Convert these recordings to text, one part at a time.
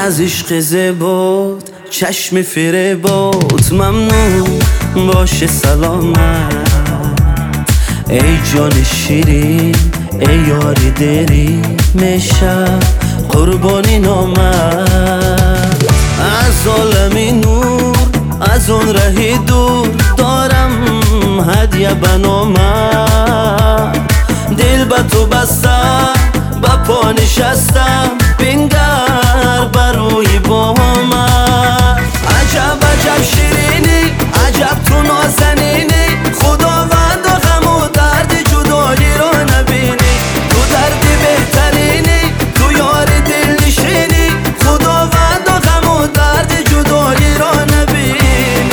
از عشق زباد چشم فریبات ممنون باشه سلامت. ای جان شیرین ای یاری دری میشم قربانی نامت. از عالمی نور از اون رهی دور دارم هدیه بنامت. دل به تو بستم با پا نشستم بنگر بروی بامت. عجب عجب شیرینی عجب تو نازنینی خداوند و غم و درد جدایی رو نبینی. تو دردی بهترینی تو یار دل نشینی خداوند و غم و درد جدایی رو نبینی.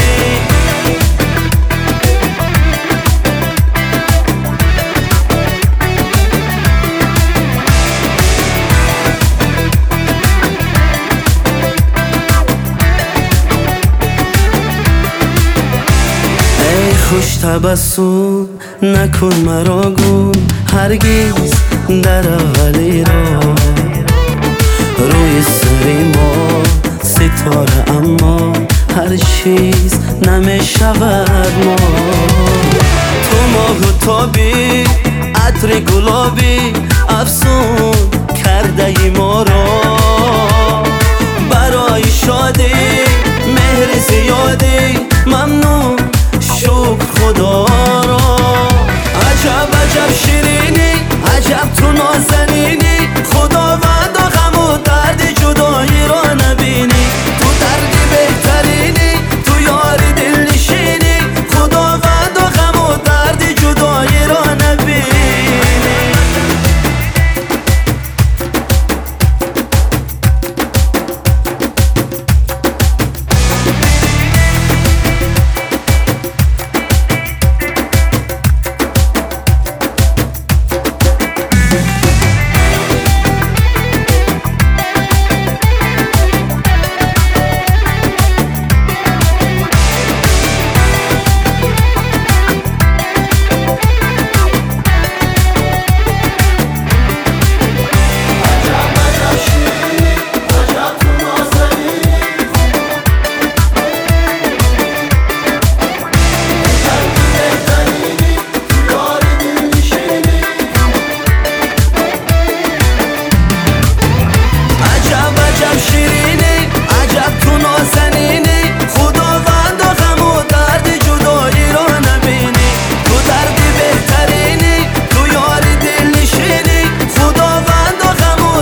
خوش تبسم نکن مرا گم هرگز در اولی را. روی سری ما ستاره اما هر چیز نمیشود ما. تو ماه و تابی عطر گلابی افسون کرده ای ما را. برای شادی مهر زیادی ممنون شکر خدا را. عجب عجب شیرینی عجب تو نازنینی خداوند و غم و درد جدایی را نبینی. تو دردی بهترینی تو یاری دل نشینی خداوند و غم و درد جدایی را نبینی.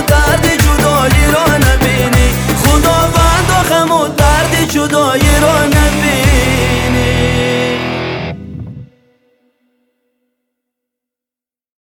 جدایی را